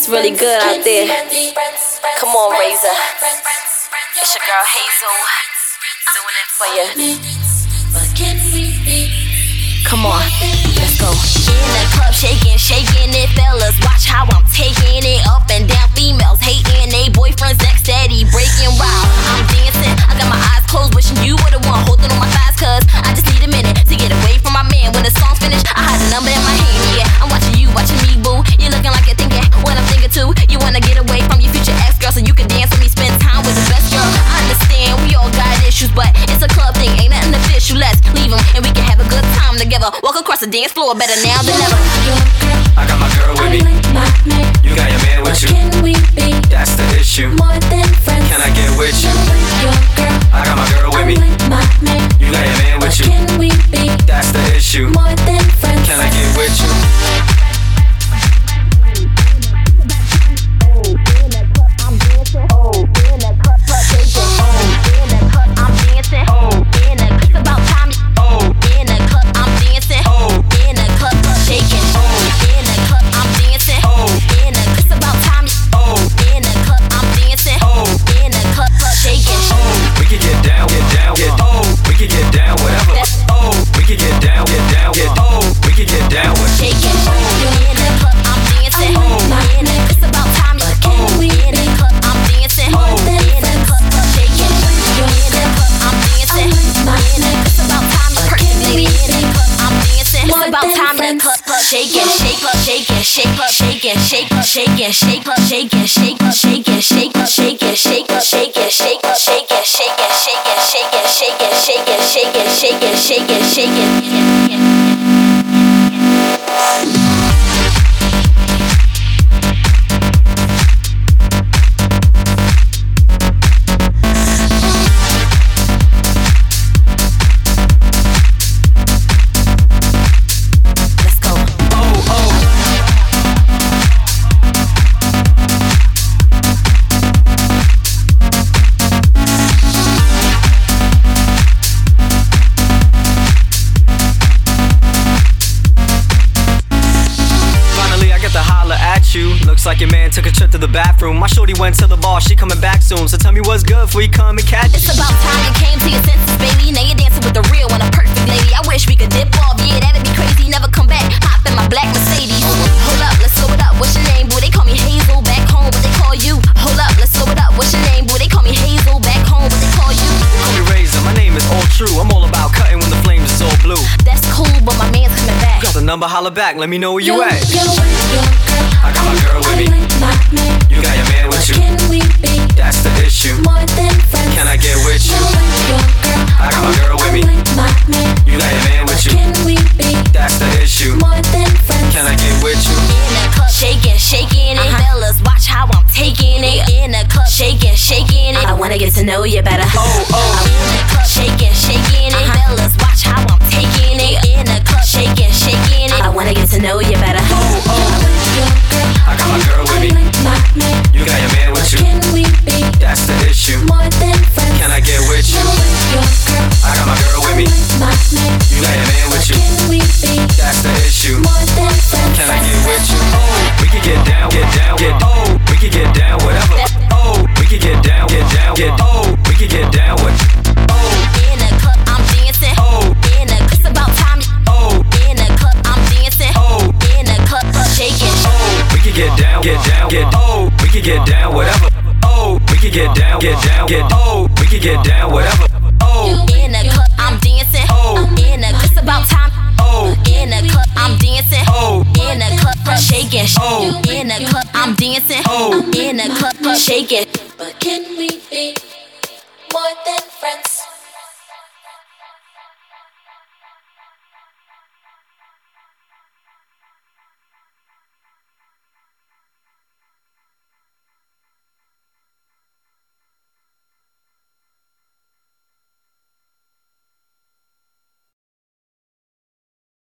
It's really good out there. Come on, Razor. It's your girl Hazel doing it for you. Come on, let's go. In the club, shaking it, fellas. Watch how I'm taking it up and down. Females hating they boyfriends, ex steady breaking wild. I'm dancing, I got my eyes closed, wishing you were the one holding on my thighs, cause I just need a minute to get away from my man. When the song's finished, I had the number in my hand. Yeah, I'm watching you, watching me, boo. You're looking like you're thinking what I'm thinking too. You wanna get away from your future ex girl so you can dance with me, spend time with the best girl. I understand we all got issues, but it's a club thing, ain't nothing official. Let's leave them and we can have a good time together. Walk across the dance floor, better now than ever. I got my girl with me. You got your man with you. That's the issue. Can I get with you? I got my girl with me. You got your man with you. That's the issue. Can I get with you? Shaking, shake up, shaking, shake up, shaking, shake up, shaking, shake up, shaking, shake up, shaking, shake up, shaking, shake up, shaking, shake up, shaking, shaking, shaking, shaking, shaking, shaking, shaking, shaking, shaking, shaking. Looks like your man took a trip to the bathroom. My shorty went to the bar, she coming back soon. So tell me what's good before you come and catch. It's about time you came to your senses, baby. Now you're dancing with the real one, a perfect lady. I wish we could dip off, yeah, that'd be crazy. Never come back, hop in my black Mercedes. Hold up, let's slow it up. What's your name, boo? They call me Hazel. Back home, what they call you? Hold up, let's slow it up. What's your name, boo? They call me Hazel. Back home, what they call you? Call me Razor, my name is all true. I'm all about cutting when the flames is all blue. That's cool, but my man's coming back. Got the number, holla back. Let me know where you at. I got my girl with me. You got your man with you. That's the issue. Can I get with you? I got my girl with me. You got your man with you. That's the issue. Can I get with you? In the club, shaking it, fellas. Watch how I'm taking it. In the club, shaking it. I wanna get to know you better. I'm in the club, shaking it, fellas. Watch how I'm taking it. In the club, shaking it. I wanna get to know you better. I got my girl with me. You got your man with you. That's the issue. Can I get with you? I got my girl with me. You got your man with you. That's the issue. Can I get with you? We can get down, we can get down, whatever. We can get down, we can get down with. In the club, I'm dancing. In the club, it's about time. In the club, I'm dancing. In the club, shaking. We can get down, we can get down, whatever. We can get down, we can get down, whatever. In the club, I'm dancing. In the club, it's about time. In the club, I'm dancing. In the club, shaking. In the club, I'm dancing. In the club, shaking. But can we